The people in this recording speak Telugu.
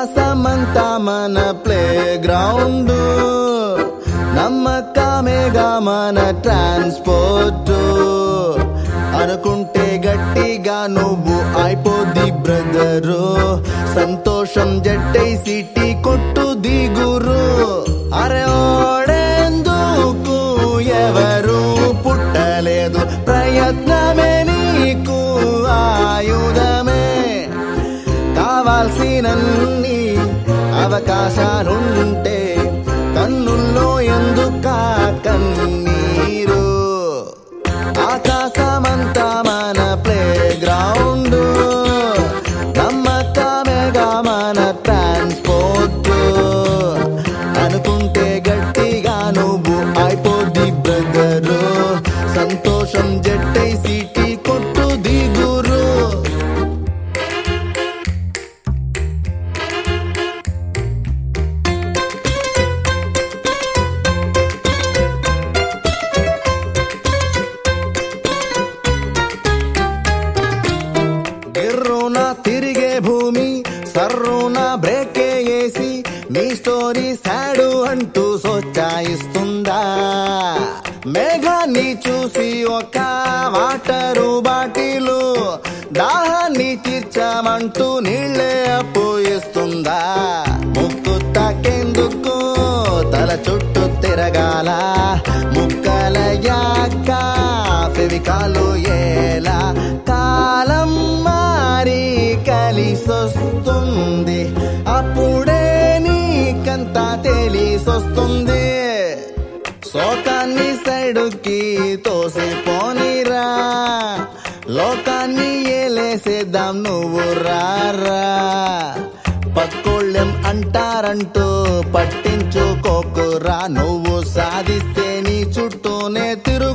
ఆకాశమంతా మన ప్లే గ్రౌండ్, నమ్మకమేగా మన ట్రాన్స్పోర్ట్. అనుకుంటే గట్టిగా నువ్వు అయిపోద్ది బ్రదరు, సంతోషం జట్టై సిటీ కొట్టు దిగురు. అరే ఓడేందుకు ఎవరు పుట్టలేదు, ప్రయత్నమే నీకు ఆయుధమే. కావాల్సినన్ని అవకాశాలుంటే కన్నుల్లో ఎందుకా కన్నీరు. ఆకాశమంతా మన ప్లే గ్రౌండ్, నమ్మకమేగా మన ట్రాన్స్పోర్ట్. అనుకుంటే గట్టిగా నువ్వు అయిపోద్ది బ్రదరు, సంతోషం జట్టై సిటీ కొట్టు దిగురు. గిర్రున తిరిగే భూమి సర్రున బ్రేకే వేసి మీ స్టోరీ సాడు అంటూ సోచాయిస్తుందా. మేఘాన్ని చూసి ఒక వాటరు బాటిలు దాహాన్ని తీర్చామంటూ నీళ్లే అపోయిస్తుందా. ముక్కు తాకేందుకు తల చుట్టూ తిరగాల, ముక్కలయ్యాక ఫెవికాలు ఏలా. కాలం మారి కలిసొస్తుంది, అప్పుడే నీకంతా తెలిసొస్తుంది. శోకాన్ని సైడుకి తోసిపోనిరా, లోకాన్ని ఏలేసేద్దాం నువ్వు రారా. పక్కోళ్ళెం అంటారంటూ పట్టించుకోకురా, నువ్వు సాధిస్తే నీ చుట్టూనే తిరుగు.